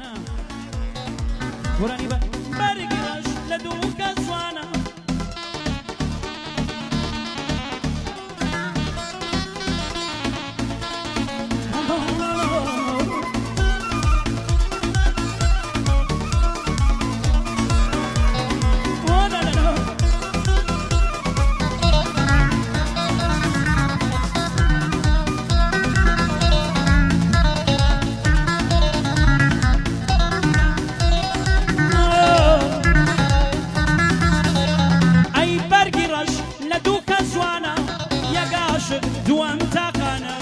وراني برقرش لدوك أسوانا دوام تاقانا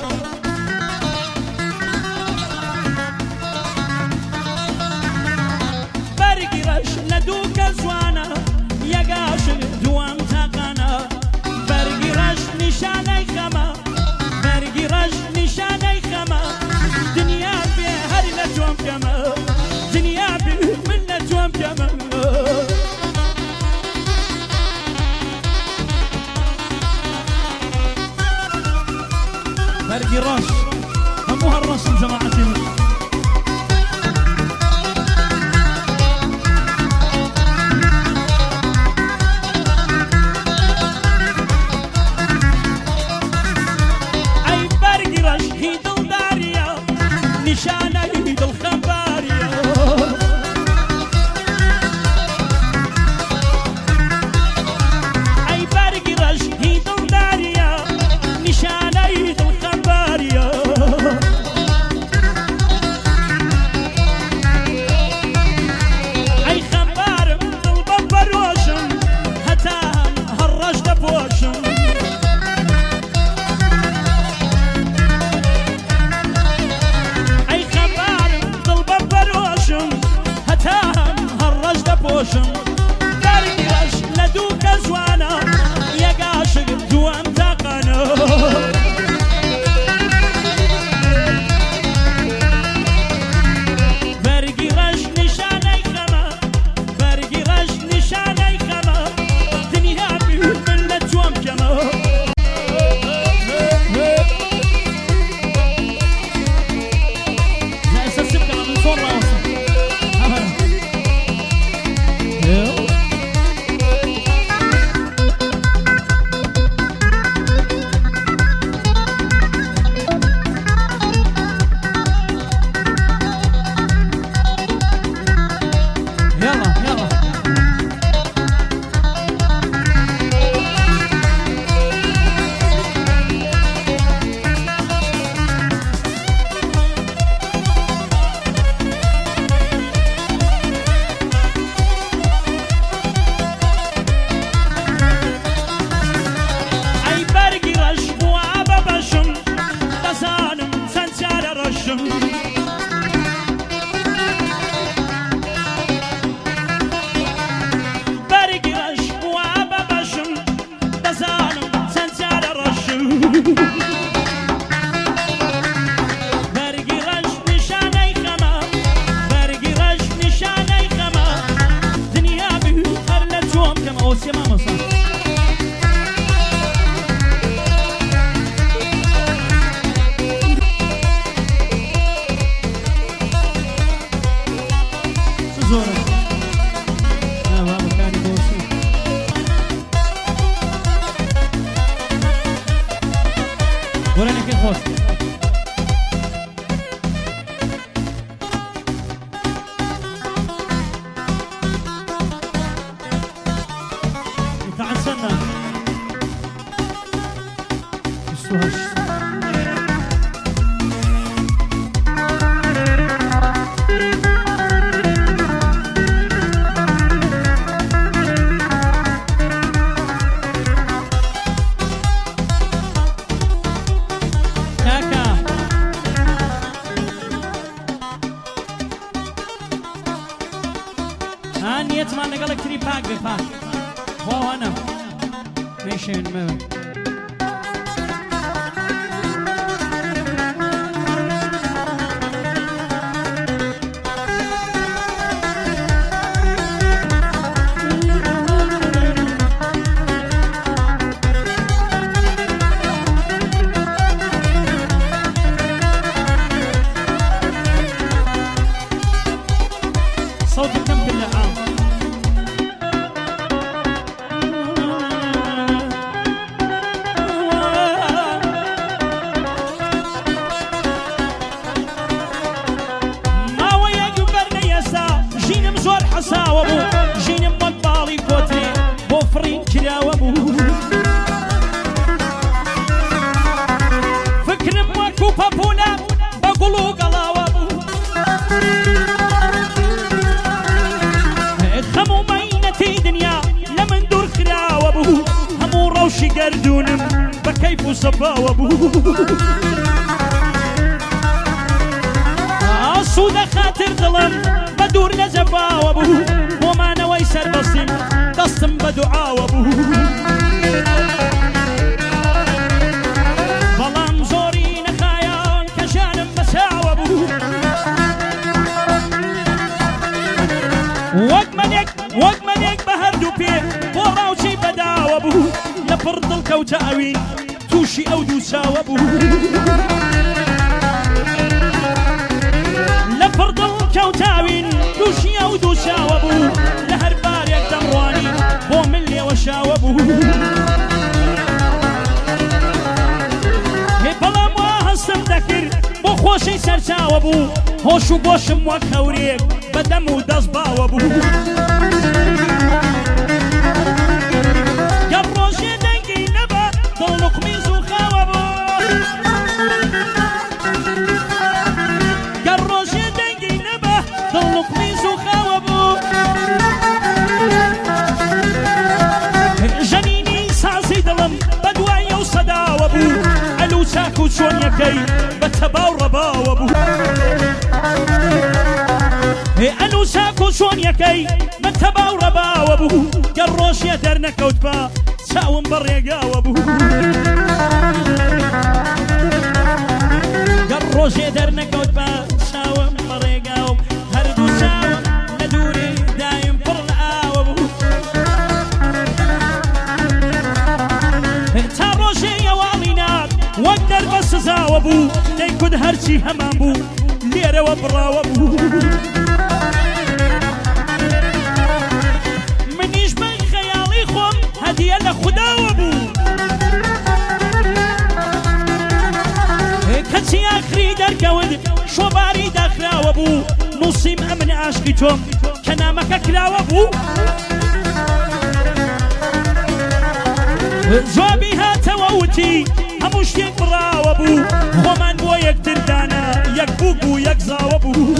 برقرش لدوك زوانا يقاش دوام تاقانا برقرش نشاني خما برقرش نشاني خما دنيا بهر لتوام كما دنيا به من لتوام كما برقي راش هموها الرسم جماعتنا اي برقي راش هيد الداريا نشانة هيد الخباريا اي برقي راش هيد الداريا نشانة هيد اي خبار طلب بروشن هتاهم هالرش دبوشن اي خبار طلب بروشن هتاهم هالرش دبوشن برقرش لدوك زوانا يا قاشق دوام تاقنا وراني كي خوش يتعسنا السوهش نيت ما نقلك تري باك بفاك هو أنا ميشين مو ساوە بوو ژینم وەک باڵی کۆترێ بۆ فڕین کراوە بوو فکرم وەکو پەپوولە بە گوڵ و گەڵاوە بوو هەموو مەینەتی دنیا لە من دوور خراوە بوو هەموو ڕەوشی گەردوونم بە کەیف و سەفاوە بوو ئاسوودە خاتر دڵم بە دوور نەجەباوە بوو بۆمانەوەی سەربەستیم دەستم بە دوعاوە بوو بەڵام زۆری نەخایان کە ژانم بەچاوە بوو وەک مەلێک بە هەردوو پێ بۆ ڕاوچی بەداوە بوو لە پڕ دڵکەوتە ئەوین تووشی ئەو دوو چاوە بوو لە پڕ دڵکەوتاوین تووشی ئەو دوو چاوە بوو لە هەر بارێک دەمڕوانی بۆ من لێوە شاوە بوو بەڵام وا هەستم دەکرد بۆ خۆشی سەرچاوە بوو هۆش و گۆشم وەک هەورێک بەدەم و دەست باوە بوو گەڕ ڕۆژێ دەنگی نەبە دڵ نوقمیز و خاوە بوو گەڕ ڕۆژێ دەنگی نەبە دڵ نوقمیز و خاوە بوو ژەنینی سازی دڵم بە دوای ئەو سەداوە بوو ئەلو چاک و چۆنیەکەی بە تەباو ڕەباوە بوو ئەلو چاک و چۆنیەکەی بە تەباو ڕەباوە بوو گەڕ ڕۆژێ دەرنەکەوت بە چاوم بەڕێگاوە بوو گەڕ ڕۆژێ دەرنەکەوت بە چاوم بەڕێگاوم هەردوو چاوم لە دووری دایم پڕ لە ئاوە بوو تا ڕۆژێ ئەواڵی نات وەک دەربە سزاوە بوو دەیکوت هەرچی هەمان بوو لێرەوە بڕاوە بوو منیش بە خەیاڵی خۆم هەدیە لە خوداوە بوو کەچی ئاخری دەرکەوت شۆباری داخراوە بوو نووسیم ئەمن عاشقی تۆم کە نامەکە کراوە بوو جوابی هاتەوە وتی هەموو شتێک بڕاوە بوو خۆمان بۆ یەکتردانە یەک بوو و یەک زاوە بوو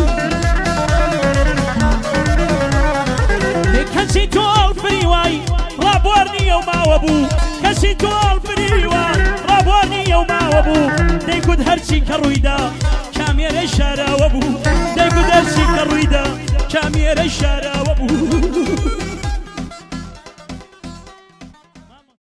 کەچی تۆ ئەڵفریوای ڕابواردنی ئەو ماوە بوو کەچی تۆ ئەڵفریوای ڕابواردنی ئەو ماوە بوو دەیگوت هەرچی کە ڕوویدا کامێرەی شاراوە بوو دەیگوت هەرچی کە ڕوویدا کامێرەی شاراوە